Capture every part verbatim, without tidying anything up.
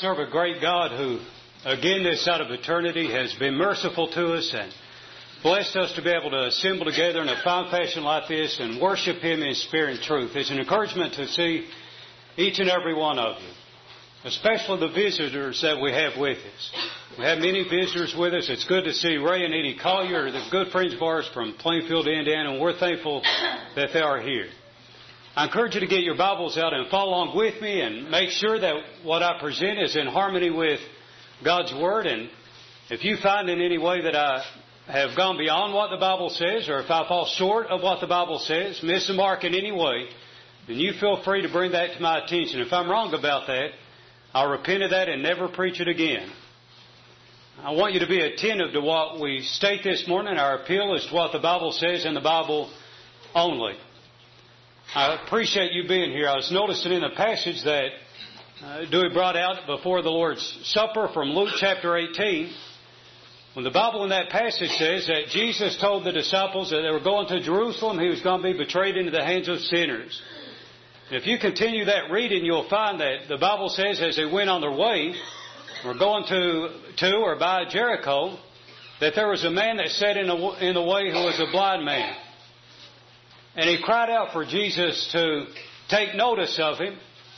serve a great God who, again, this side of eternity has been merciful to us and blessed us to be able to assemble together in a fine fashion like this and worship Him in spirit and truth. It's an encouragement to see each and every one of you, especially the visitors that we have with us. We have many visitors with us. It's good to see Ray and Edie Collier, the good friends of ours from Plainfield, Indiana, and we're thankful that they are here. I encourage you to get your Bibles out and follow along with me and make sure that what I present is in harmony with God's Word. And if you find in any way that I have gone beyond what the Bible says, or if I fall short of what the Bible says, miss the mark in any way, then you feel free to bring that to my attention. If I'm wrong about that, I'll repent of that and never preach it again. I want you to be attentive to what we state this morning. Our appeal is to what the Bible says and the Bible only. I appreciate you being here. I was noticing in the passage that uh, Dewey brought out before the Lord's Supper from Luke chapter eighteen, when the Bible in that passage says that Jesus told the disciples that they were going to Jerusalem, He was going to be betrayed into the hands of sinners. And if you continue that reading, you'll find that the Bible says as they went on their way, were going to, to or by Jericho, that there was a man that sat in, a, in the way who was a blind man. And he cried out for Jesus to take notice of him.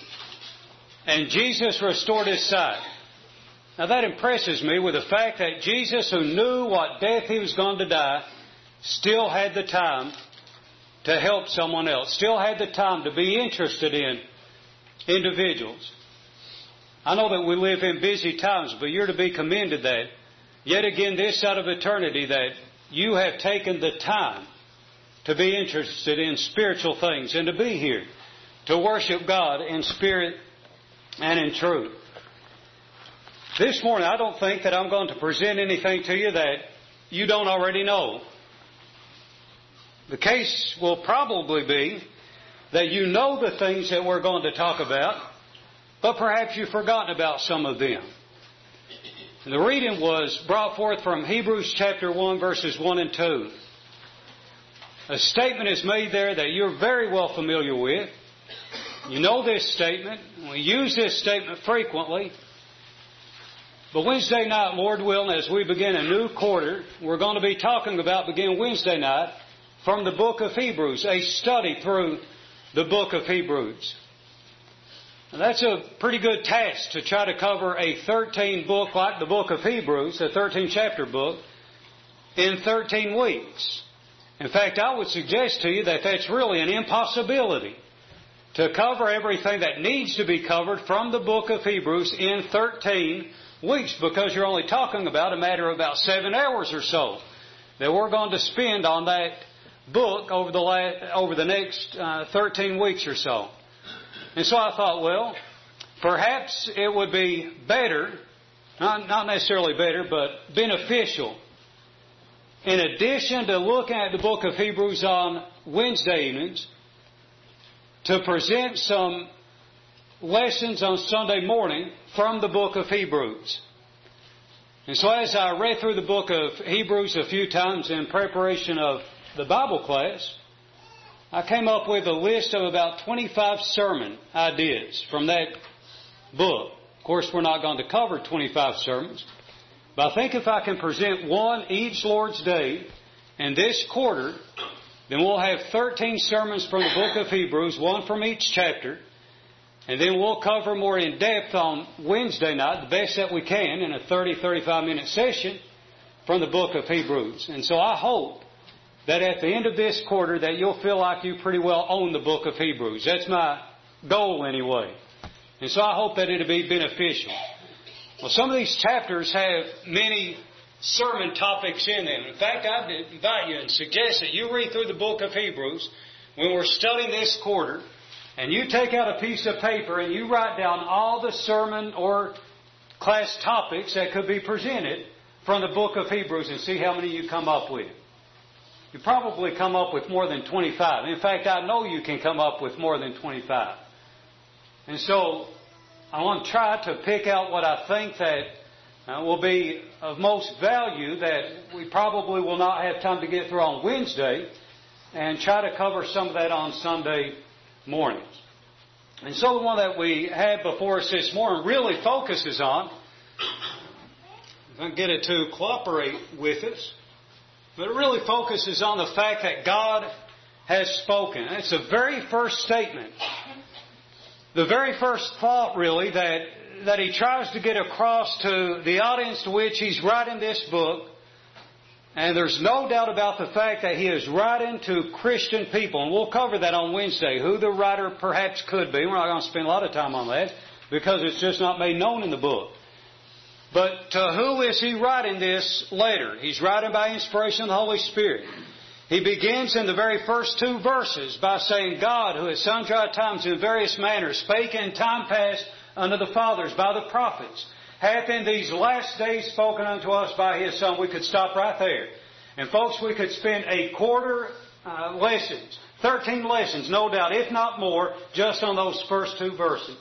And Jesus restored his sight. Now that impresses me with the fact that Jesus, who knew what death He was going to die, still had the time to help someone else. Still had the time to be interested in individuals. I know that we live in busy times, but you're to be commended that, yet again this side of eternity, that you have taken the time to be interested in spiritual things and to be here to worship God in spirit and in truth. This morning, I don't think that I'm going to present anything to you that you don't already know. The case will probably be that you know the things that we're going to talk about, but perhaps you've forgotten about some of them. And the reading was brought forth from Hebrews chapter one, verses one and two. A statement is made there that you're very well familiar with. You know this statement. We use this statement frequently. But Wednesday night, Lord willing, as we begin a new quarter, we're going to be talking about, begin Wednesday night, from the book of Hebrews, a study through the book of Hebrews. Now, that's a pretty good task to try to cover a thirteen book like the book of Hebrews, a thirteen chapter book, in thirteen weeks. In fact, I would suggest to you that that's really an impossibility to cover everything that needs to be covered from the book of Hebrews in thirteen weeks, because you're only talking about a matter of about seven hours or so that we're going to spend on that book over the last, over the next uh, thirteen weeks or so. And so I thought, well, perhaps it would be better, not, not necessarily better, but beneficial, in addition to looking at the book of Hebrews on Wednesday evenings, to present some lessons on Sunday morning from the book of Hebrews. And so as I read through the book of Hebrews a few times in preparation of the Bible class, I came up with a list of about twenty-five sermon ideas from that book. Of course, we're not going to cover twenty-five sermons, but I think if I can present one each Lord's Day in this quarter, then we'll have thirteen sermons from the book of Hebrews, one from each chapter, and then we'll cover more in depth on Wednesday night, the best that we can, in a thirty, thirty-five minute session from the book of Hebrews. And so I hope that at the end of this quarter that you'll feel like you pretty well own the book of Hebrews. That's my goal anyway. And so I hope that it'll be beneficial. Well, some of these chapters have many sermon topics in them. In fact, I'd invite you and suggest that you read through the book of Hebrews when we're studying this quarter, and you take out a piece of paper and you write down all the sermon or class topics that could be presented from the book of Hebrews and see how many you come up with. You probably come up with more than twenty-five. In fact, I know you can come up with more than twenty-five. And so I want to try to pick out what I think that uh, will be of most value that we probably will not have time to get through on Wednesday, and try to cover some of that on Sunday mornings. And so the one that we have before us this morning really focuses on, if I can get it to cooperate with us, but it really focuses on the fact that God has spoken. It's the very first statement, the very first thought really that, that he tries to get across to the audience to which he's writing this book. And there's no doubt about the fact that he is writing to Christian people. And we'll cover that on Wednesday, who the writer perhaps could be. We're not going to spend a lot of time on that because it's just not made known in the book. But to who is he writing this letter? He's writing by inspiration of the Holy Spirit. He begins in the very first two verses by saying, God, who at sundry times in various manners spake in time past unto the fathers by the prophets, hath in these last days spoken unto us by His Son. We could stop right there. And folks, we could spend a quarter uh, lessons, thirteen lessons, no doubt, if not more, just on those first two verses.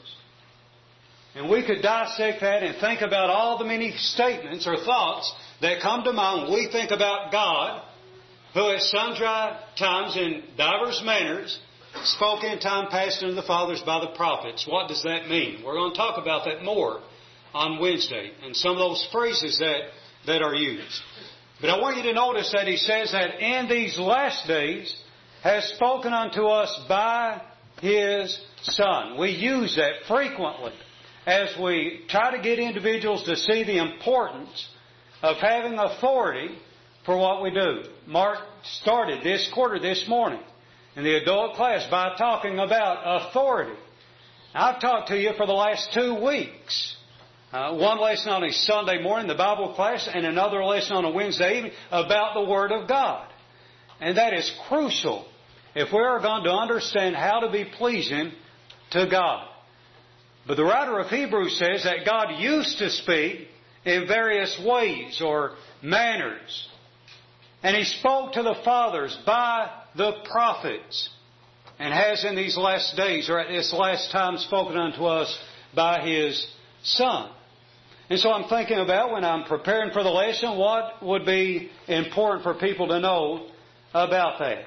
And we could dissect that and think about all the many statements or thoughts that come to mind when we think about God, who at sundry times in divers manners spoke in time past unto the fathers by the prophets. What does that mean? We're going to talk about that more on Wednesday, and some of those phrases that, that are used. But I want you to notice that he says that in these last days has spoken unto us by His Son. We use that frequently as we try to get individuals to see the importance of having authority for what we do. Mark started this quarter this morning in the adult class by talking about authority. I've talked to you for the last two weeks. Uh, one lesson on a Sunday morning, the Bible class, and another lesson on a Wednesday evening about the Word of God. And that is crucial if we are going to understand how to be pleasing to God. But the writer of Hebrews says that God used to speak in various ways or manners. And He spoke to the fathers by the prophets, and has in these last days, or at this last time, spoken unto us by His Son. And so I'm thinking about, when I'm preparing for the lesson, what would be important for people to know about that.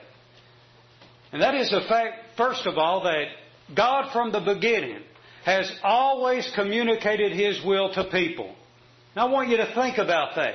And that is the fact, first of all, that God from the beginning has always communicated His will to people. Now I want you to think about that.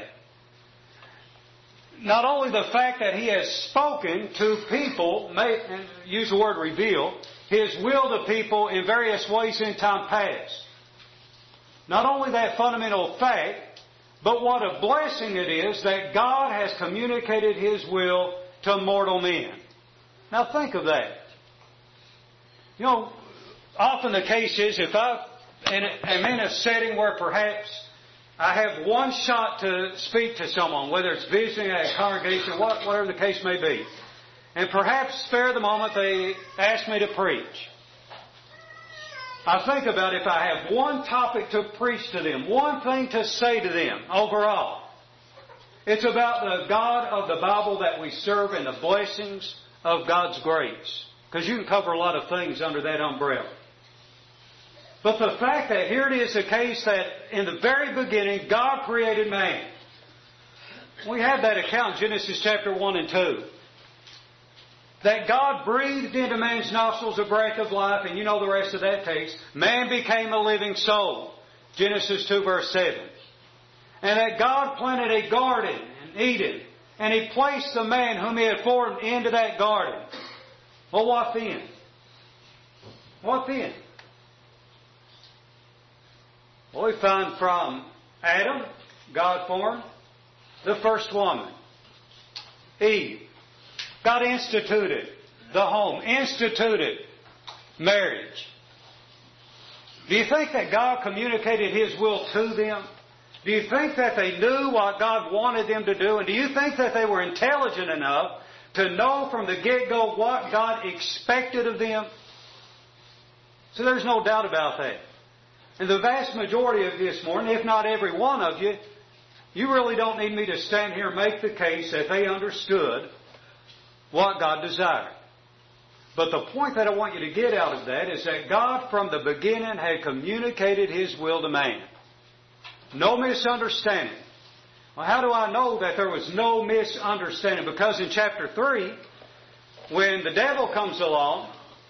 Not only the fact that He has spoken to people, may, and use the word reveal, His will to people in various ways in time past. Not only that fundamental fact, but what a blessing it is that God has communicated His will to mortal men. Now think of that. You know, often the case is if I am in a setting where perhaps I have one shot to speak to someone, whether it's visiting at a congregation, whatever the case may be, and perhaps spare the moment they ask me to preach. I think about if I have one topic to preach to them, one thing to say to them overall. It's about the God of the Bible that we serve and the blessings of God's grace. Because you can cover a lot of things under that umbrella. But the fact that here it is the case that in the very beginning God created man. We have that account in Genesis chapter one and two. That God breathed into man's nostrils a breath of life, and you know the rest of that text. Man became a living soul. Genesis two verse seven. And that God planted a garden in Eden, and He placed the man whom He had formed into that garden. Well, what then? What then? Well, we find from Adam, God formed the first woman, Eve. God instituted the home, instituted marriage. Do you think that God communicated His will to them? Do you think that they knew what God wanted them to do? And do you think that they were intelligent enough to know from the get-go what God expected of them? So there's no doubt about that. And the vast majority of you this morning, if not every one of you, you really don't need me to stand here and make the case that they understood what God desired. But the point that I want you to get out of that is that God from the beginning had communicated His will to man. No misunderstanding. Well, how do I know that there was no misunderstanding? Because in chapter three, when the devil comes along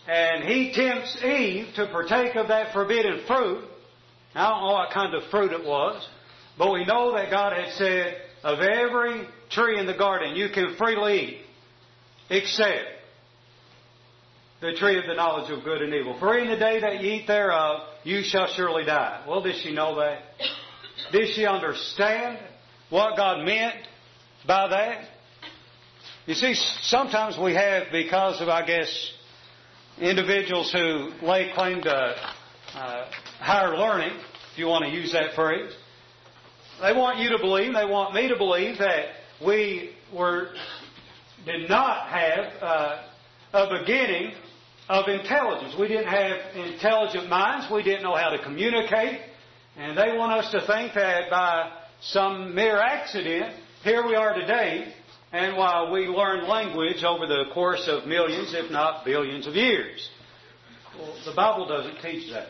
And he tempts Eve to partake of that forbidden fruit. I don't know what kind of fruit it was, but we know that God had said, of every tree in the garden you can freely eat, except the tree of the knowledge of good and evil. For in the day that you eat thereof, you shall surely die. Well, did she know that? Did she understand what God meant by that? You see, sometimes we have, because of, I guess, individuals who lay claim to uh, higher learning, if you want to use that phrase, they want you to believe, they want me to believe that we were did not have uh, a beginning of intelligence. We didn't have intelligent minds. We didn't know how to communicate. And they want us to think that by some mere accident, here we are today, and while we learned language over the course of millions, if not billions of years. Well, the Bible doesn't teach that.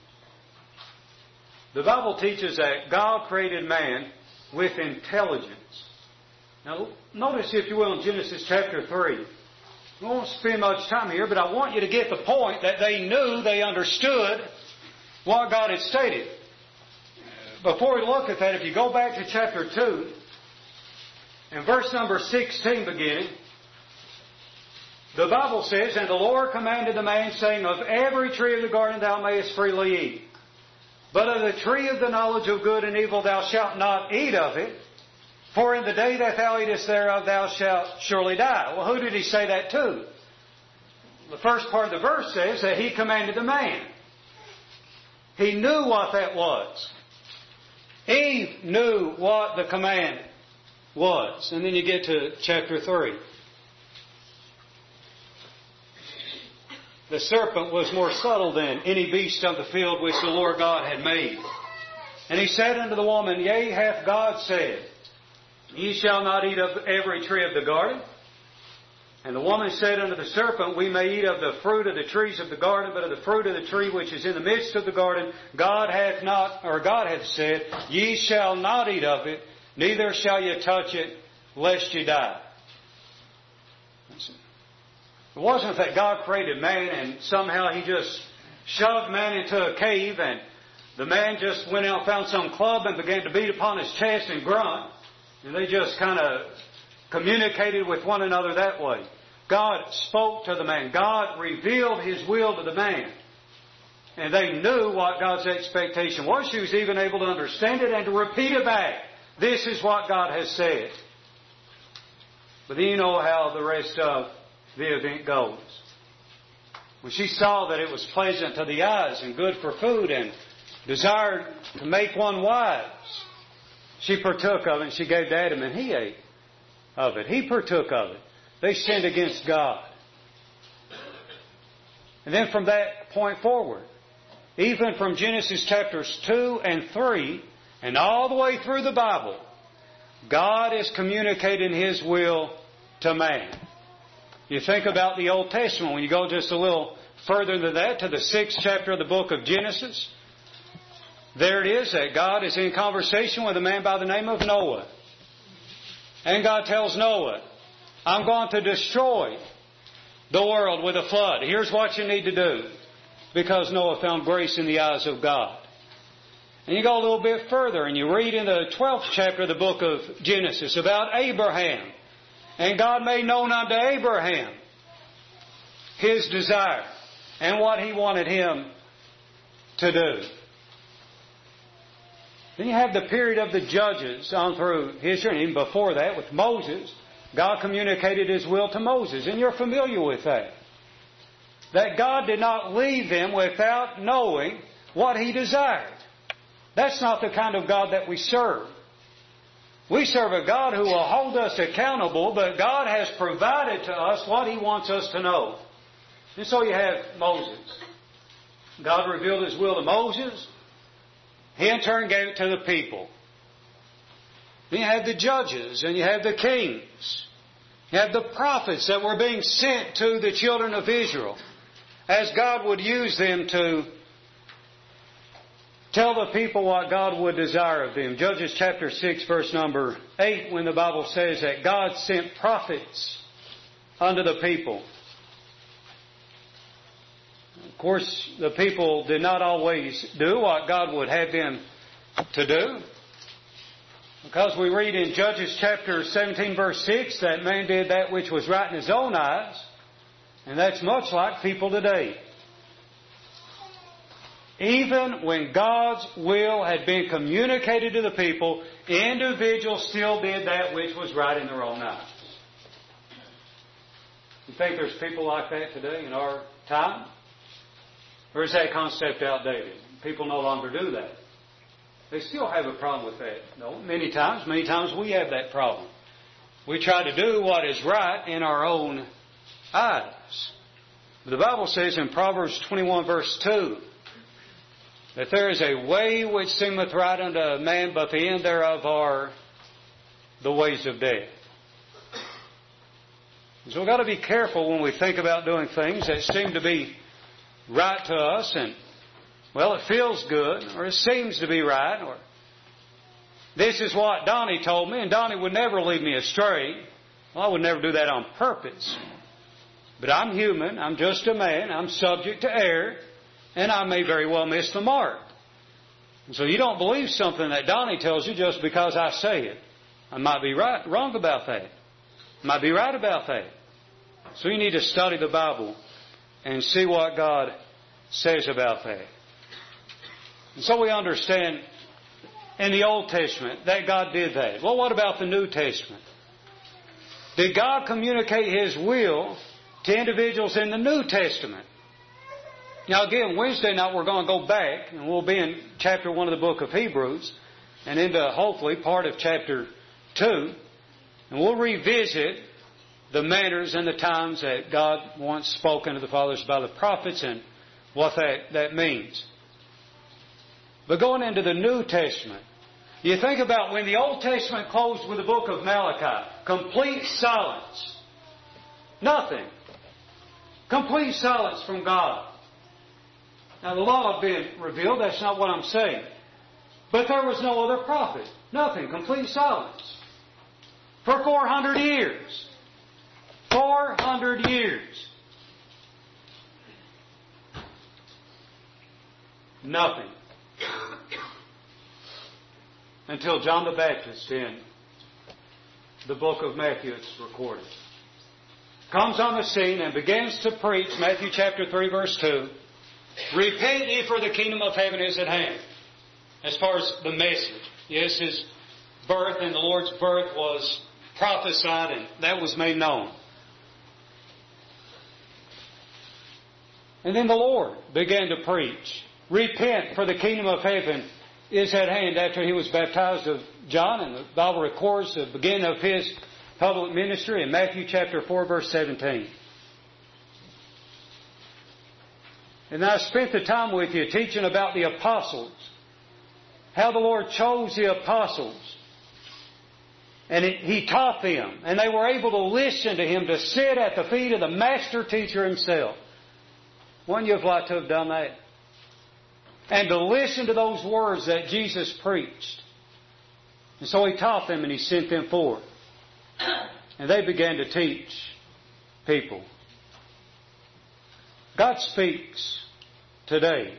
The Bible teaches that God created man with intelligence. Now, notice, if you will, in Genesis chapter three. I won't spend much time here, but I want you to get the point that they knew, they understood what God had stated. Before we look at that, if you go back to chapter two, and verse number sixteen beginning, the Bible says, And the Lord commanded the man, saying, Of every tree of the garden thou mayest freely eat, but of the tree of the knowledge of good and evil thou shalt not eat of it, for in the day that thou eatest thereof thou shalt surely die. Well, who did he say that to? The first part of the verse says that he commanded the man. He knew what that was. Eve knew what the command was. And then you get to chapter three. The serpent was more subtle than any beast of the field which the Lord God had made. And he said unto the woman, Yea, hath God said, Ye shall not eat of every tree of the garden? And the woman said unto the serpent, We may eat of the fruit of the trees of the garden, but of the fruit of the tree which is in the midst of the garden, God hath not, or God hath said, Ye shall not eat of it, neither shall ye touch it, lest ye die. It wasn't that God created man and somehow He just shoved man into a cave and the man just went out and found some club and began to beat upon his chest and grunt. And they just kind of communicated with one another that way. God spoke to the man. God revealed His will to the man. And they knew what God's expectation was. She was even able to understand it and to repeat it back. This is what God has said. But then you know how the rest of the event goes. When she saw that it was pleasant to the eyes and good for food and desired to make one wise, she partook of it and she gave to Adam and he ate of it. He partook of it. They sinned against God. And then from that point forward, even from Genesis chapters two and three and all the way through the Bible, God is communicating His will to man. You think about the Old Testament, when you go just a little further than that, to the sixth chapter of the book of Genesis, there it is that God is in conversation with a man by the name of Noah. And God tells Noah, I'm going to destroy the world with a flood. Here's what you need to do. Because Noah found grace in the eyes of God. And you go a little bit further and you read in the twelfth chapter of the book of Genesis about Abraham. And God made known unto Abraham His desire and what He wanted him to do. Then you have the period of the judges on through history. And even before that, with Moses, God communicated His will to Moses. And you're familiar with that. That God did not leave them without knowing what He desired. That's not the kind of God that we serve. We serve a God who will hold us accountable, but God has provided to us what He wants us to know. And so you have Moses. God revealed His will to Moses. He in turn gave it to the people. Then you have the judges and you have the kings. You have the prophets that were being sent to the children of Israel as God would use them to tell the people what God would desire of them. Judges chapter six, verse number eight, when the Bible says that God sent prophets unto the people. course, the people did not always do what God would have them to do. Because we read in Judges chapter seventeen verse six that man did that which was right in his own eyes. And that's much like people today. Even when God's will had been communicated to the people, individuals still did that which was right in their own eyes. You think there's people like that today in our time? Or is that concept outdated? People no longer do that. They still have a problem with that. No, many times, many times we have that problem. We try to do what is right in our own eyes. The Bible says in Proverbs twenty-one verse two that there is a way which seemeth right unto a man, but the end thereof are the ways of death. So we've got to be careful when we think about doing things that seem to be right to us and, well, it feels good, or it seems to be right, or this is what Donnie told me, and Donnie would never lead me astray. Well, I would never do that on purpose. But I'm human, I'm just a man, I'm subject to error, and I may very well miss the mark. And so you don't believe something that Donnie tells you just because I say it. I might be right, wrong about that. I might be right about that. So you need to study the Bible and see what God says about that. And so we understand in the Old Testament that God did that. Well, what about the New Testament? Did God communicate His will to individuals in the New Testament? Now again, Wednesday night we're going to go back and we'll be in chapter one of the book of Hebrews and into hopefully part of chapter two. And we'll revisit the manners and the times that God once spoken to the fathers by the prophets and what that, that means. But going into the New Testament, you think about when the Old Testament closed with the book of Malachi, complete silence. Nothing. Complete silence from God. Now the law had been revealed, that's not what I'm saying. But there was no other prophet. Nothing. Complete silence. For four hundred years. four hundred years. Nothing. Until John the Baptist in the book of Matthew it's recorded. Comes on the scene and begins to preach, Matthew chapter three verse two, repent ye for the kingdom of heaven is at hand. As far as the message. Yes, His birth and the Lord's birth was prophesied and that was made known. And then the Lord began to preach, repent for the kingdom of heaven is at hand, after He was baptized of John, and the Bible records the beginning of His public ministry in Matthew chapter four verse seventeen. And I spent the time with you teaching about the apostles, how the Lord chose the apostles, and it, He taught them, and they were able to listen to Him, to sit at the feet of the master teacher Himself. Wouldn't you have liked to have done that? And to listen to those words that Jesus preached. And so He taught them and He sent them forth. And they began to teach people. God speaks today.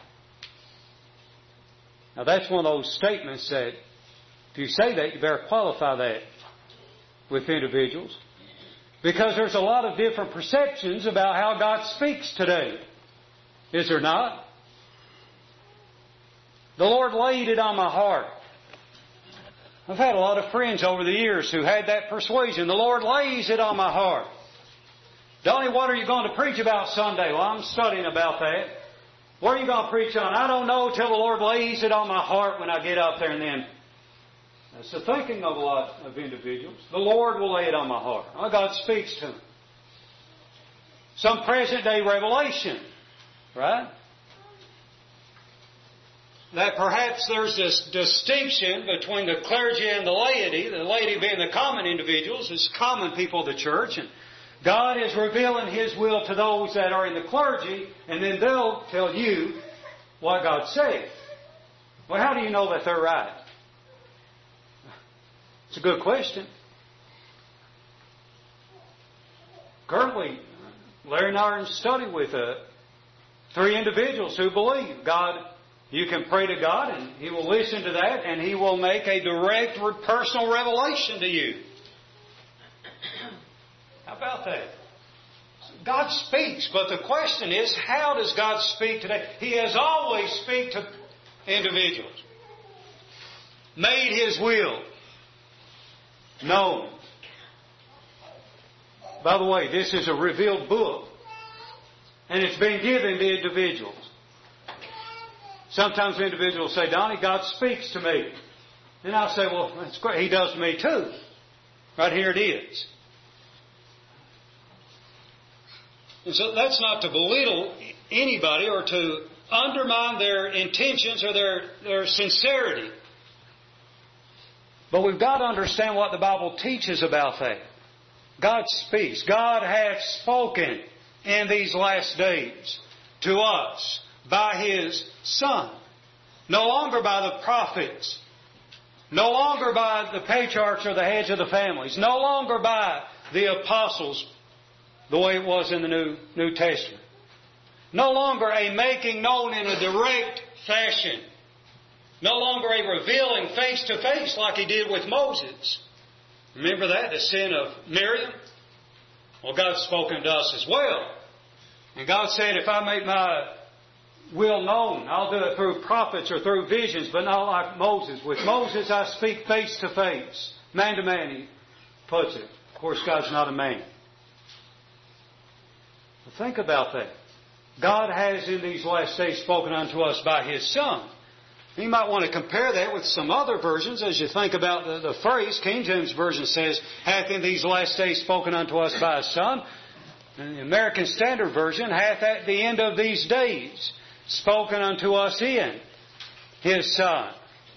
Now that's one of those statements that if you say that, you better qualify that with individuals. Because there's a lot of different perceptions about how God speaks today. Is there not? The Lord laid it on my heart. I've had a lot of friends over the years who had that persuasion. The Lord lays it on my heart. Donnie, what are you going to preach about Sunday? Well, I'm studying about that. What are you going to preach on? I don't know till the Lord lays it on my heart when I get up there, and then that's the thinking of a lot of individuals. The Lord will lay it on my heart. Oh, God speaks to me. Some present day revelation, right? That perhaps there's this distinction between the clergy and the laity, the laity being the common individuals, as common people of the church, and God is revealing His will to those that are in the clergy, and then they'll tell you what God said. Well, how do you know that they're right? It's a good question. Currently, Larry and I are in study with a Three individuals who believe. God, you can pray to God and He will listen to that and He will make a direct personal revelation to you. How about that? God speaks, but the question is, how does God speak today? He has always speak to individuals. Made His will known. By the way, this is a revealed book. And it's been given to individuals. Sometimes individuals say, Donnie, God speaks to me. And I'll say, well, that's great. He does to me too. Right here it is. And so that's not to belittle anybody or to undermine their intentions or their, their sincerity. But we've got to understand what the Bible teaches about that. God speaks. God hath spoken in these last days to us by His Son. No longer by the prophets. No longer by the patriarchs or the heads of the families. No longer by the apostles, the way it was in the New, New Testament. No longer a making known in a direct fashion. No longer a revealing face to face like He did with Moses. Remember that? The sin of Miriam? Well, God's spoken to us as well. And God said, if I make my will known, I'll do it through prophets or through visions, but not like Moses. With Moses I speak face to face. Man to man, He puts it. Of course, God's not a man. But think about that. God has in these last days spoken unto us by His Son. You might want to compare that with some other versions as you think about the, the phrase. King James Version says, hath in these last days spoken unto us by His Son. And the American Standard Version, hath at the end of these days spoken unto us in His Son.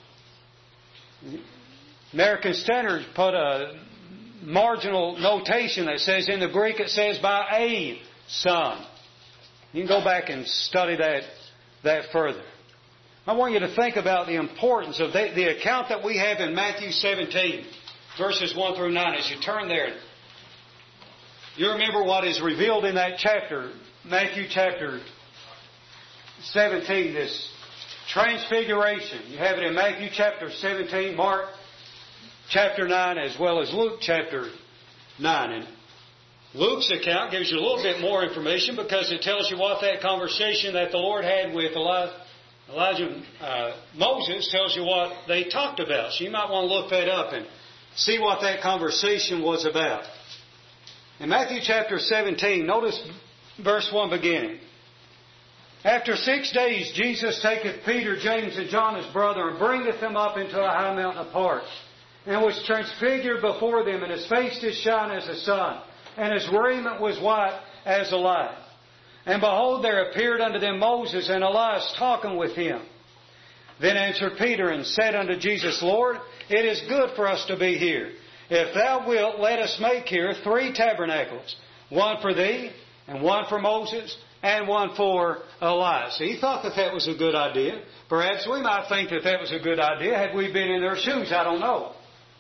American Standard put a marginal notation that says, in the Greek it says, by a Son. You can go back and study that, that further. I want you to think about the importance of the, the account that we have in Matthew seventeen, verses one through nine. As you turn there, you remember what is revealed in that chapter, Matthew chapter seventeen, this transfiguration. You have it in Matthew chapter seventeen, Mark chapter nine, as well as Luke chapter nine. And Luke's account gives you a little bit more information because it tells you what that conversation that the Lord had with Elijah, Elijah uh, Moses tells you what they talked about. So you might want to look that up and see what that conversation was about. In Matthew chapter seventeen, notice verse one beginning. After six days Jesus taketh Peter, James, and John his brother, and bringeth them up into a high mountain apart, and was transfigured before them, and his face did shine as the sun, and his raiment was white as the light. And behold, there appeared unto them Moses and Elias talking with him. Then answered Peter and said unto Jesus, Lord, it is good for us to be here. If thou wilt, let us make here three tabernacles, one for thee, and one for Moses, and one for Elias. So he thought that that was a good idea. Perhaps we might think that that was a good idea had we been in their shoes. I don't know.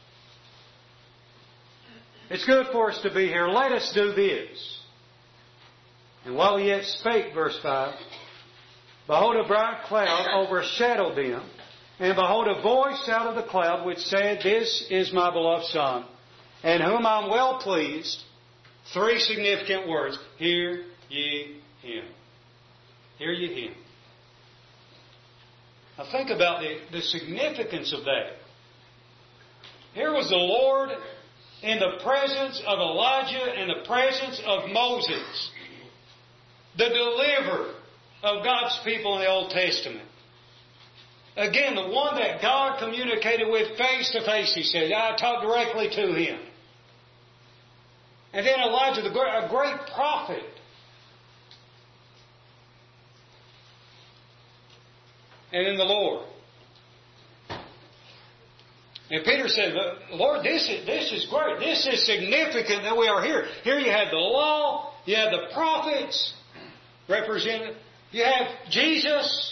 It's good for us to be here. Let us do this. And while he yet spake, verse five, behold, a bright cloud overshadowed them, and behold, a voice out of the cloud which said, This is my beloved Son, in whom I am well pleased. Three significant words. Hear ye Him. Hear ye Him. Now think about the, the significance of that. Here was the Lord in the presence of Elijah, in the presence of Moses, the deliverer of God's people in the Old Testament. Again, the one that God communicated with face to face, he said. I talked directly to him. And then Elijah, the great, a great prophet. And then the Lord. And Peter said, Lord, this is, this is great. This is significant that we are here. Here you have the law. You have the prophets represented. You have Jesus.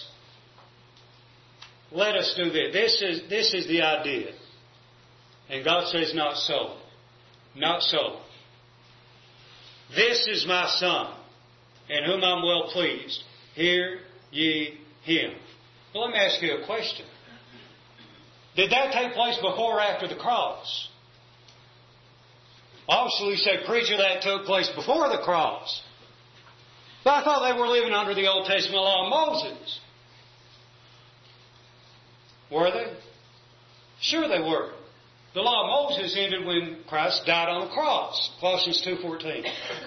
Let us do this. This is, this is the idea. And God says, not so. Not so. This is my Son, in whom I'm well pleased. hear ye Him. Well, let me ask you a question. Did that take place before or after the cross? Obviously, you say, preacher, that took place before the cross. But I thought they were living under the Old Testament law of Moses. Were they? Sure they were. The law of Moses ended when Christ died on the cross. Colossians two fourteen.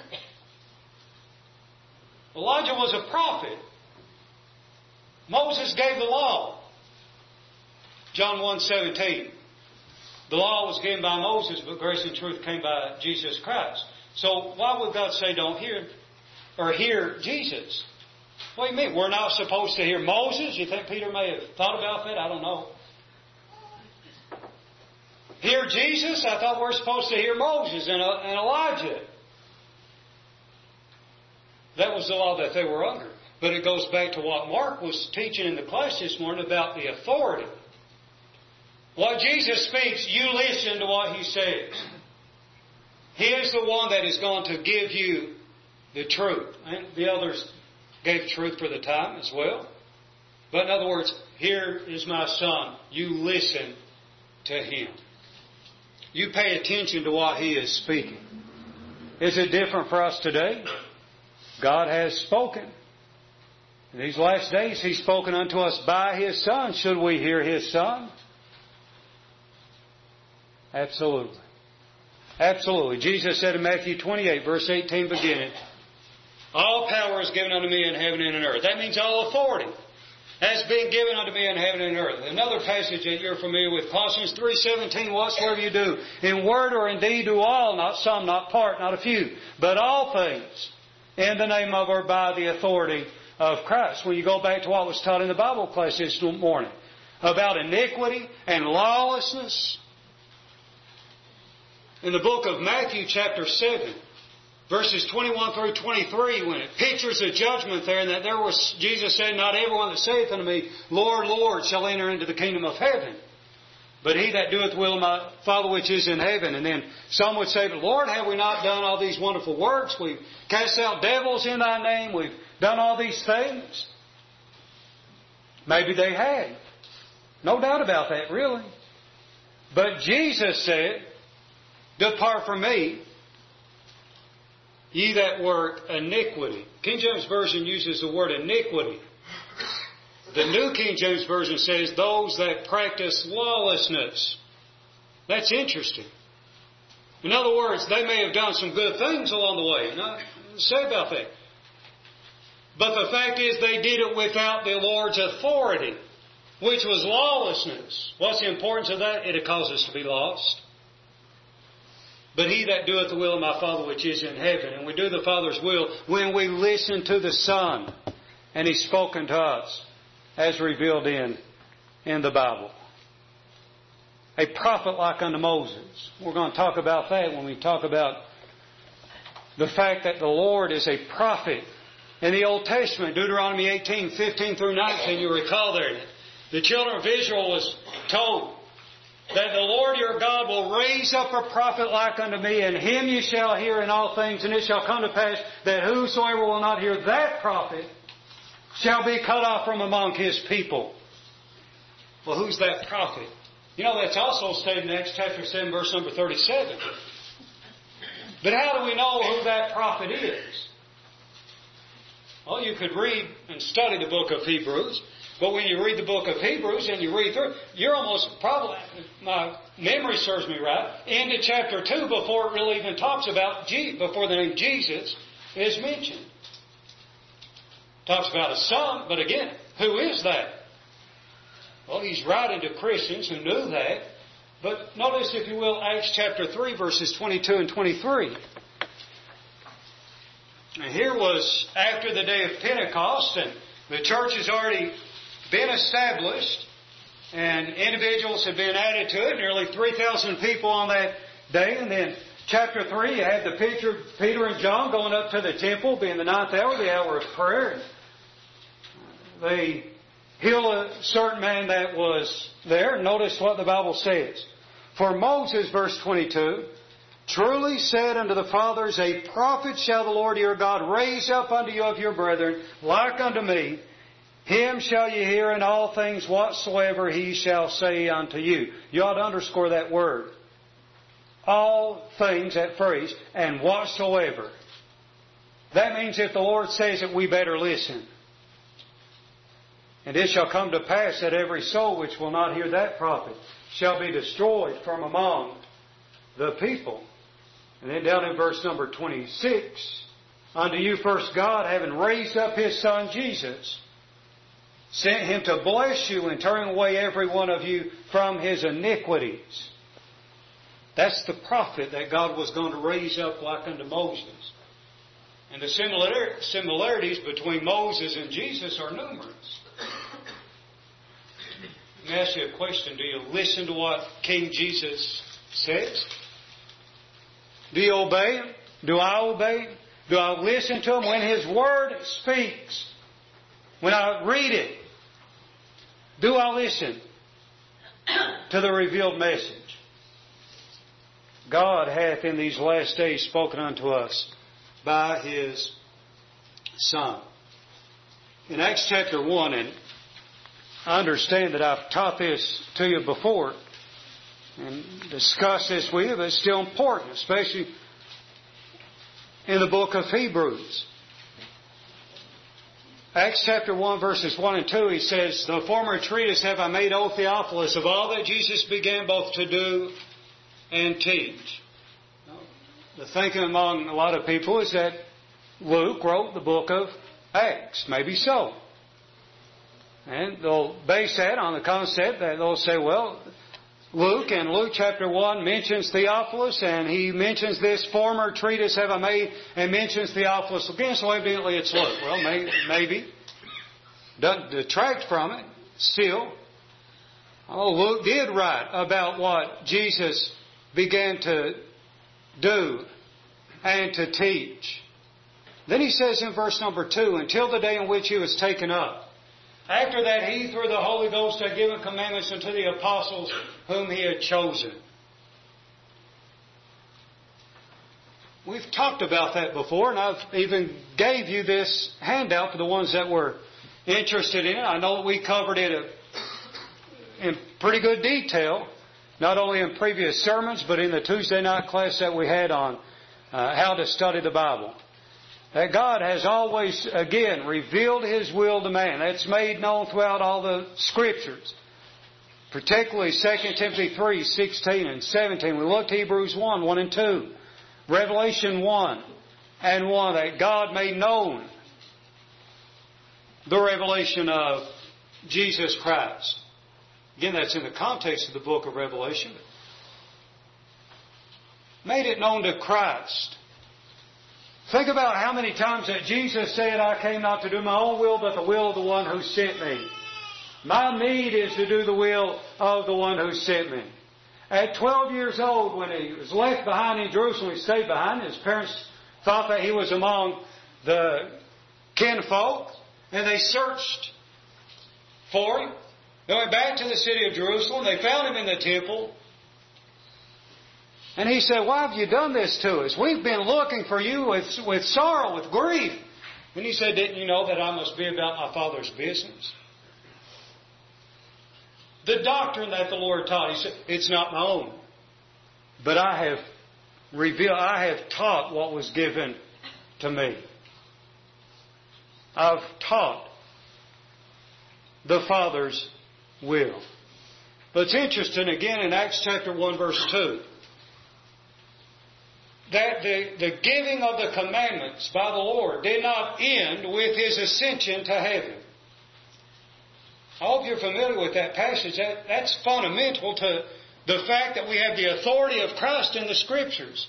Elijah was a prophet. Moses gave the law. John one seventeen. The law was given by Moses, but grace and truth came by Jesus Christ. So why would God say don't hear or hear Jesus? What do you mean? We're not supposed to hear Moses? You think Peter may have thought about that? I don't know. Hear Jesus? I thought we were supposed to hear Moses and, uh, and Elijah. That was the law that they were under. But it goes back to what Mark was teaching in the class this morning about the authority. What Jesus speaks, you listen to what He says. He is the one that is going to give you the truth. And the others gave truth for the time as well. But in other words, here is my Son. You listen to Him. You pay attention to what He is speaking. Is it different for us today? God has spoken. In these last days, He's spoken unto us by His Son. Should we hear His Son? Absolutely. Absolutely. Jesus said in Matthew twenty-eight, verse eighteen, beginning, all power is given unto me in heaven and in earth. That means all authority has been given unto me in heaven and earth. Another passage that you're familiar with, Colossians three seventeen, whatsoever you do, in word or in deed, do all, not some, not part, not a few, but all things, in the name of or by the authority of Christ. When you go back to what was taught in the Bible class this morning, about iniquity and lawlessness, in the book of Matthew chapter seven, verses twenty-one through twenty-three, when it pictures a judgment there, and that there was, Jesus said, not everyone that saith unto me, Lord, Lord, shall enter into the kingdom of heaven, but he that doeth the will of my Father which is in heaven. And then some would say, but Lord, have we not done all these wonderful works? We've cast out devils in thy name. We've done all these things. Maybe they had. No doubt about that, really. But Jesus said, depart from me, ye that work iniquity. King James Version uses the word iniquity. The New King James Version says those that practice lawlessness. That's interesting. In other words, they may have done some good things along the way. Not say about that. But the fact is they did it without the Lord's authority, which was lawlessness. What's the importance of that? It'll cause us to be lost. But he that doeth the will of my Father which is in heaven. And we do the Father's will when we listen to the Son. And He's spoken to us as revealed in, in the Bible. A prophet like unto Moses. We're going to talk about that when we talk about the fact that the Lord is a prophet. In the Old Testament, Deuteronomy eighteen, fifteen through nineteen, you recall there, the children of Israel was told that the Lord your God will raise up a prophet like unto me, and him you shall hear in all things, and it shall come to pass that whosoever will not hear that prophet shall be cut off from among his people. Well, who's that prophet? You know, that's also stated in Acts chapter seven, verse number thirty-seven. But how do we know who that prophet is? Well, you could read and study the book of Hebrews. But when you read the book of Hebrews and you read through, you're almost probably, if my memory serves me right, into chapter two before it really even talks about, Je- before the name Jesus is mentioned. Talks about a son, but again, who is that? Well, he's writing to Christians who knew that. But notice, if you will, Acts chapter three, verses twenty-two and twenty-three. And here was after the day of Pentecost, and the church has already been established, and individuals have been added to it, nearly three thousand people on that day. And then chapter three, you had the picture of Peter and John going up to the temple, being the ninth hour, the hour of prayer. They healed a certain man that was there. Notice what the Bible says. For Moses, verse twenty-two, truly said unto the fathers, a prophet shall the Lord your God raise up unto you of your brethren, like unto me. Him shall ye hear in all things whatsoever He shall say unto you. You ought to underscore that word. All things, that phrase, and whatsoever. That means if the Lord says it, we better listen. And it shall come to pass that every soul which will not hear that prophet shall be destroyed from among the people. And then down in verse number twenty-six, unto you first God, having raised up His Son Jesus, sent Him to bless you and turn away every one of you from his iniquities. That's the prophet that God was going to raise up like unto Moses. And the similar, similarities between Moses and Jesus are numerous. Let me ask you a question. Do you listen to what King Jesus says? Do you obey Him? Do I obey Him? Do I listen to Him when His Word speaks? When I read it, do I listen to the revealed message? God hath in these last days spoken unto us by His Son. In Acts chapter one, and I understand that I've taught this to you before and discussed this with you, but it's still important, especially in the book of Hebrews. Acts chapter one, verses one and two, he says, the former treatise have I made, O Theophilus, of all that Jesus began both to do and teach. The thinking among a lot of people is that Luke wrote the book of Acts. Maybe so. And they'll base that on the concept that they'll say, well, Luke in Luke chapter one mentions Theophilus, and he mentions this former treatise have I made, and mentions Theophilus again, so evidently it's Luke. Well, maybe. maybe. Doesn't detract from it. Still, oh, Luke did write about what Jesus began to do and to teach. Then he says in verse number two, until the day in which He was taken up. After that, He, through the Holy Ghost, had given commandments unto the apostles whom He had chosen. We've talked about that before, and I've even gave you this handout for the ones that were interested in it. I know that we covered it in pretty good detail, not only in previous sermons, but in the Tuesday night class that we had on uh, how to study the Bible. That God has always, again, revealed His will to man. That's made known throughout all the Scriptures. Particularly Second Timothy three, sixteen and seventeen. We looked at Hebrews one, one and two. Revelation one and one. That God made known the revelation of Jesus Christ. Again, that's in the context of the book of Revelation. Made it known to Christ. Think about how many times that Jesus said, I came not to do my own will, but the will of the one who sent me. My need is to do the will of the one who sent me. At twelve years old, when he was left behind in Jerusalem, he stayed behind. His parents thought that he was among the kinfolk, and they searched for him. They went back to the city of Jerusalem. They found him in the temple. And he said, why have you done this to us? We've been looking for you with, with sorrow, with grief. And he said, didn't you know that I must be about my Father's business? The doctrine that the Lord taught, He said, it's not my own. But I have revealed, I have taught what was given to me. I've taught the Father's will. But it's interesting, again, in Acts chapter one, verse two, that the, the giving of the commandments by the Lord did not end with His ascension to heaven. I hope you're familiar with that passage. That, that's fundamental to the fact that we have the authority of Christ in the Scriptures.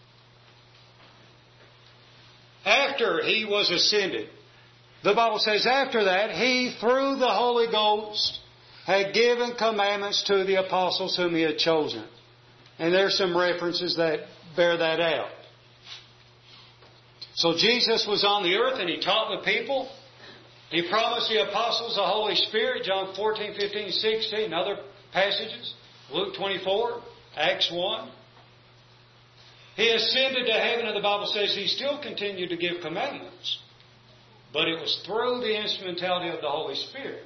After He was ascended, the Bible says after that, He, through the Holy Ghost, had given commandments to the apostles whom He had chosen. And there's some references that bear that out. So Jesus was on the earth and He taught the people. He promised the apostles the Holy Spirit, John fourteen, fifteen, sixteen, and other passages. Luke twenty-four, Acts one. He ascended to heaven, and the Bible says He still continued to give commandments. But it was through the instrumentality of the Holy Spirit.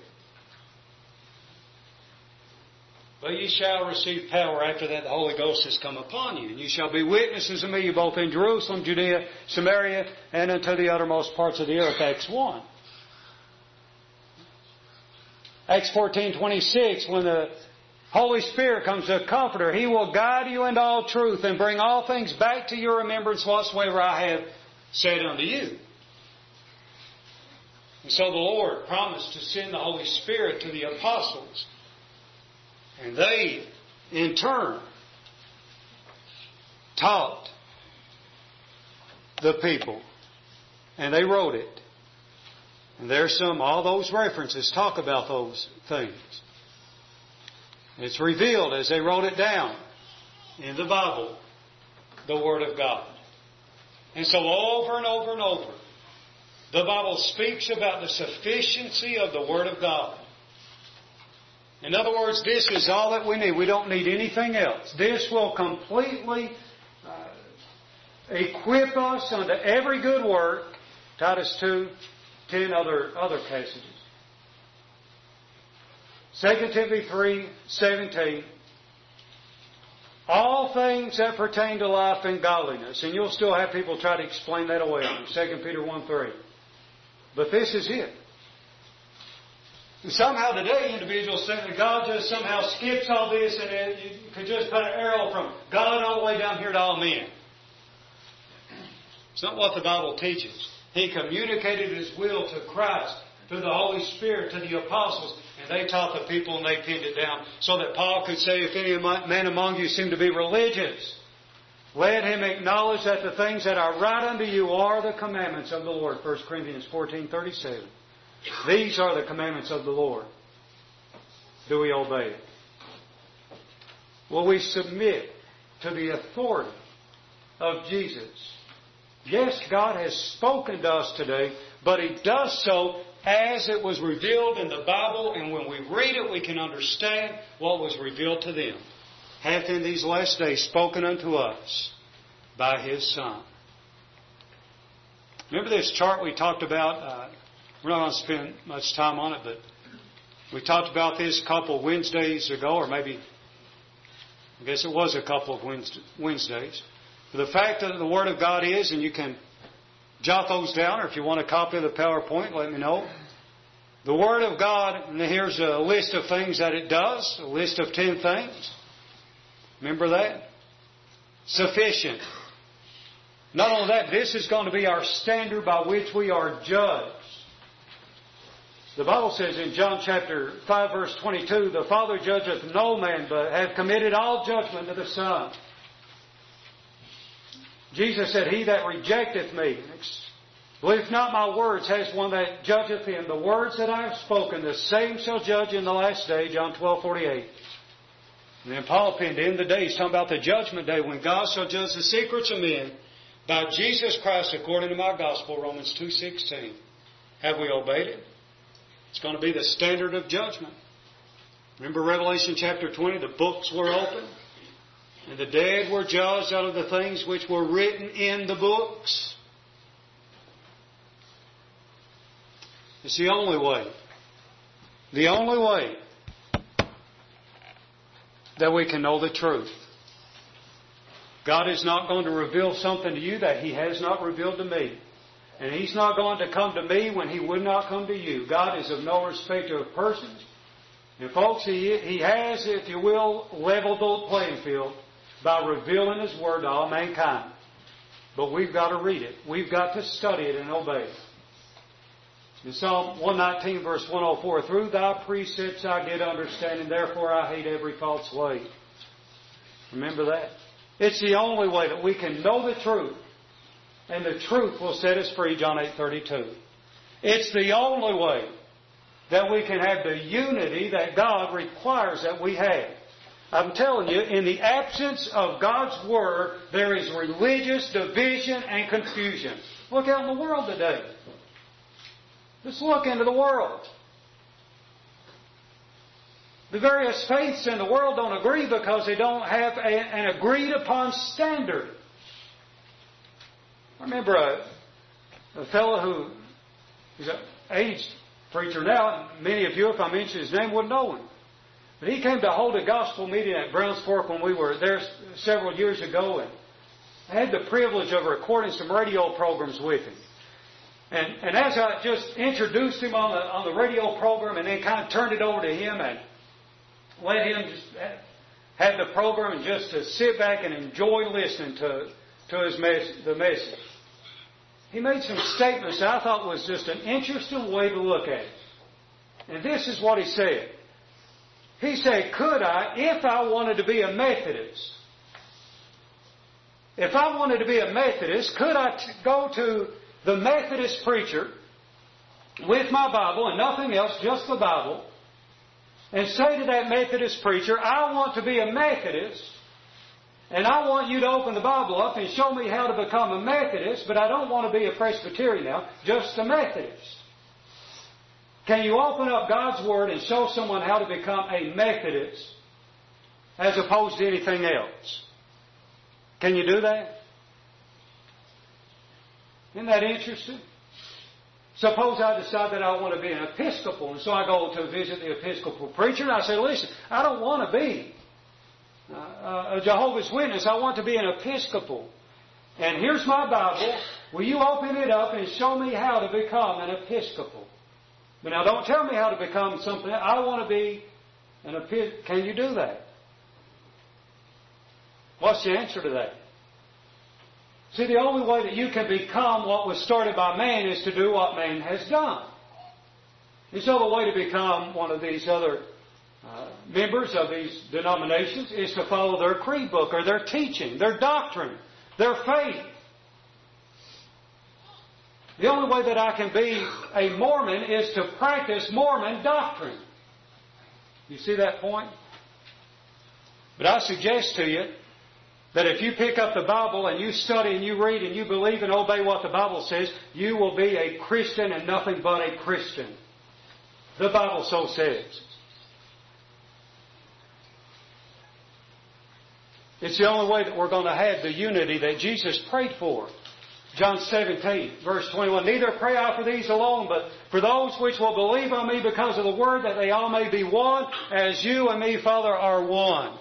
But ye shall receive power after that the Holy Ghost has come upon you. And you shall be witnesses of me both in Jerusalem, Judea, Samaria, and unto the uttermost parts of the earth. Acts one. Acts fourteen twenty-six, when the Holy Spirit comes, the Comforter, He will guide you into all truth and bring all things back to your remembrance whatsoever I have said unto you. And so the Lord promised to send the Holy Spirit to the apostles. And they, in turn, taught the people. And they wrote it. And there's some, all those references talk about those things. It's revealed as they wrote it down in the Bible, the Word of God. And so over and over and over, the Bible speaks about the sufficiency of the Word of God. In other words, this is all that we need. We don't need anything else. This will completely uh, equip us unto every good work. Titus two, ten other, other passages. Second Timothy three, seventeen. All things that pertain to life and godliness. And you'll still have people try to explain that away on you. Second Peter one, three. But this is it. And somehow today individuals think that God just somehow skips all this and it, you could just put an arrow from God all the way down here to all men. It's not what the Bible teaches. He communicated His will to Christ, to the Holy Spirit, to the apostles, and they taught the people and they pinned it down so that Paul could say, if any man among you seem to be religious, let him acknowledge that the things that are right unto you are the commandments of the Lord. First Corinthians fourteen, thirty-seven. These are the commandments of the Lord. Do we obey it? Will we submit to the authority of Jesus? Yes, God has spoken to us today, but He does so as it was revealed in the Bible, and when we read it, we can understand what was revealed to them. Hath in these last days spoken unto us by His Son. Remember this chart we talked about? Uh, we're not going to spend much time on it, but we talked about this a couple of Wednesdays ago, or maybe, I guess it was a couple of Wednesdays. The fact that the Word of God is, and you can jot those down, or if you want a copy of the PowerPoint, let me know. The Word of God, and here's a list of things that it does, a list of ten things. Remember that? Sufficient. Not only that, this is going to be our standard by which we are judged. The Bible says in John chapter five verse twenty-two, the Father judgeth no man, but hath committed all judgment to the Son. Jesus said, He that rejecteth me, believeth not my words, has one that judgeth him. The words that I have spoken, the same shall judge in the last day, John twelve, forty-eight. And then Paul penned in the day, he's talking about the judgment day, when God shall judge the secrets of men by Jesus Christ according to my gospel, Romans two, sixteen. Have we obeyed it? It's going to be the standard of judgment. Remember Revelation chapter twenty, the books were opened. And the dead were judged out of the things which were written in the books. It's the only way. The only way that we can know the truth. God is not going to reveal something to you that He has not revealed to me. And He's not going to come to me when He would not come to you. God is of no respecter of persons. And folks, He, he has, if you will, leveled the playing field by revealing His Word to all mankind. But we've got to read it. We've got to study it and obey it. In Psalm one nineteen verse one oh four, through Thy precepts I get understanding, therefore I hate every false way. Remember that? It's the only way that we can know the truth. And the truth will set us free, John eight thirty-two. It's the only way that we can have the unity that God requires that we have. I'm telling you, in the absence of God's Word, there is religious division and confusion. Look out in the world today. Just look into the world. The various faiths in the world don't agree because they don't have a, an agreed upon standard. remember a, a fellow who is an aged preacher now. Many of you, if I mention his name, wouldn't know him. But he came to hold a gospel meeting at Browns Fork when we were there several years ago, and I had the privilege of recording some radio programs with him. And, and as I just introduced him on the, on the radio program and then kind of turned it over to him and let him just have the program and just to sit back and enjoy listening to, to his mes- the message, he made some statements that I thought was just an interesting way to look at it. And this is what he said. He said, could I, if I wanted to be a Methodist, if I wanted to be a Methodist, could I t- go to the Methodist preacher with my Bible and nothing else, just the Bible, and say to that Methodist preacher, I want to be a Methodist, and I want you to open the Bible up and show me how to become a Methodist, but I don't want to be a Presbyterian now, just a Methodist. Can you open up God's Word and show someone how to become a Methodist as opposed to anything else? Can you do that? Isn't that interesting? Suppose I decide that I want to be an Episcopal, and so I go to visit the Episcopal preacher, and I say, listen, I don't want to be uh, a Jehovah's Witness. I want to be an Episcopal. And here's my Bible. Will you open it up and show me how to become an Episcopal? But now don't tell me how to become something. I want to be an Episcopal. Can you do that? What's the answer to that? See, the only way that you can become what was started by man is to do what man has done. And so the way to become one of these other uh, members of these denominations is to follow their creed book or their teaching, their doctrine, their faith. The only way that I can be a Mormon is to practice Mormon doctrine. You see that point? But I suggest to you that if you pick up the Bible and you study and you read and you believe and obey what the Bible says, you will be a Christian and nothing but a Christian. The Bible so says. It's the only way that we're going to have the unity that Jesus prayed for. John seventeen, verse twenty-one, neither pray I for these alone, but for those which will believe on me because of the word, that they all may be one, as you and me, Father, are one.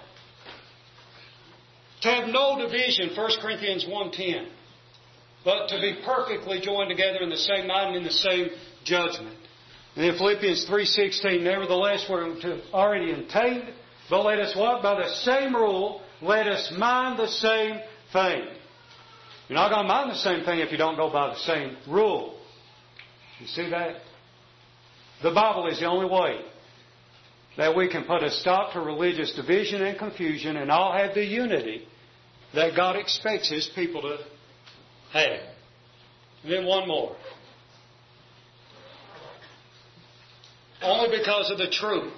To have no division, First Corinthians one ten, but to be perfectly joined together in the same mind and in the same judgment. And in Philippians three sixteen, nevertheless, we're to already attained, but let us what? By the same rule, let us mind the same thing. You're not going to mind the same thing if you don't go by the same rule. You see that? The Bible is the only way that we can put a stop to religious division and confusion and all have the unity that God expects His people to have. And then one more. Only because of the truth,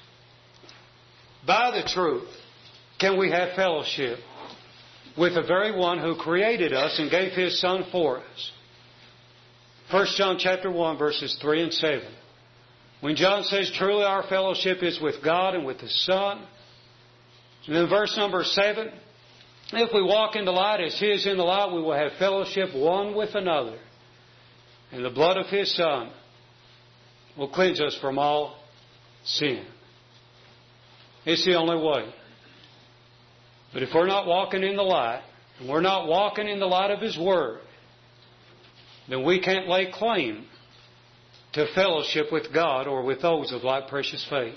by the truth, can we have fellowship with the very one who created us and gave His Son for us. First John chapter one, verses three and seven. When John says, truly our fellowship is with God and with the Son. And then verse number seven, if we walk in the light as He is in the light, we will have fellowship one with another. And the blood of His Son will cleanse us from all sin. It's the only way. But if we're not walking in the light, and we're not walking in the light of His Word, then we can't lay claim to fellowship with God or with those of like precious faith.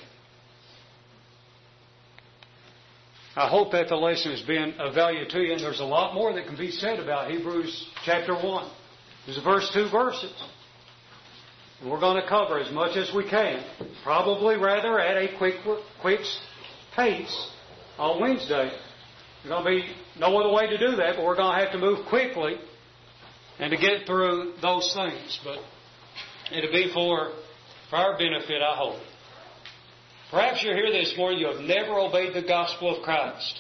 I hope that the lesson has been of value to you, and there's a lot more that can be said about Hebrews chapter one. There's the first two verses. And we're going to cover as much as we can, probably rather at a quick, quick pace on Wednesday. There's going to be no other way to do that, but we're going to have to move quickly and to get through those things. But it'll be for, for our benefit, I hope. Perhaps you're here this morning, you have never obeyed the gospel of Christ.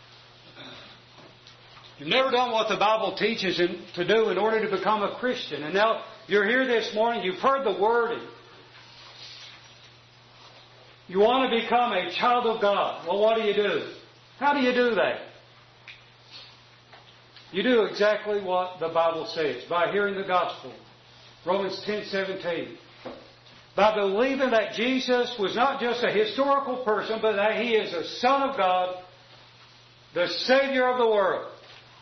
You've never done what the Bible teaches to do in order to become a Christian. And now you're here this morning, you've heard the Word, and you want to become a child of God. Well, what do you do? How do you do that? You do exactly what the Bible says by hearing the gospel. Romans ten seventeen. By believing that Jesus was not just a historical person, but that He is the Son of God, the Savior of the world.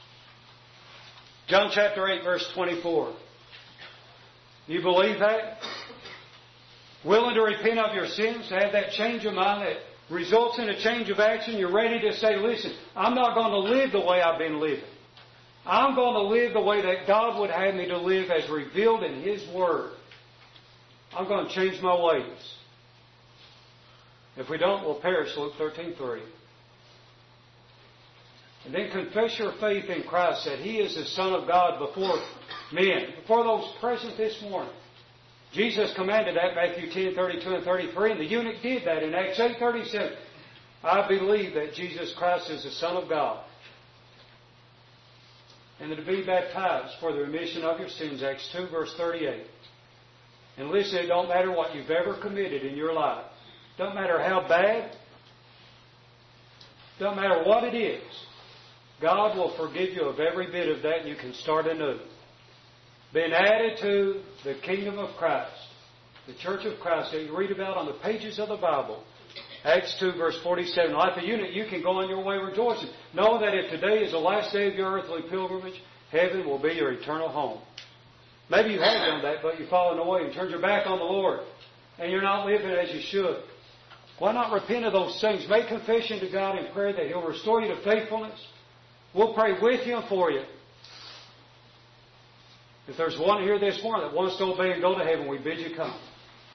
John chapter eight, verse twenty-four. You believe that? Willing to repent of your sins, to have that change of mind that results in a change of action. You're ready to say, listen, I'm not going to live the way I've been living. I'm going to live the way that God would have me to live as revealed in His Word. I'm going to change my ways. If we don't, we'll perish, Luke thirteen three. And then confess your faith in Christ that He is the Son of God before men, before those present this morning. Jesus commanded that, Matthew ten thirty-two and thirty-three, and the eunuch did that in Acts eight thirty-seven. I believe that Jesus Christ is the Son of God. And to be baptized for the remission of your sins, Acts two, verse thirty-eight. And listen, it don't matter what you've ever committed in your life. Don't matter how bad. Don't matter what it is. God will forgive you of every bit of that, and you can start anew. Been added to the kingdom of Christ, the church of Christ that you read about on the pages of the Bible. Acts two, verse forty-seven. Like the eunuch, you can go on your way rejoicing. Know that if today is the last day of your earthly pilgrimage, heaven will be your eternal home. Maybe you have done that, but you've fallen away and turned your back on the Lord, and you're not living as you should. Why not repent of those things? Make confession to God in prayer that He'll restore you to faithfulness. We'll pray with you and for you. If there's one here this morning that wants to obey and go to heaven, we bid you come.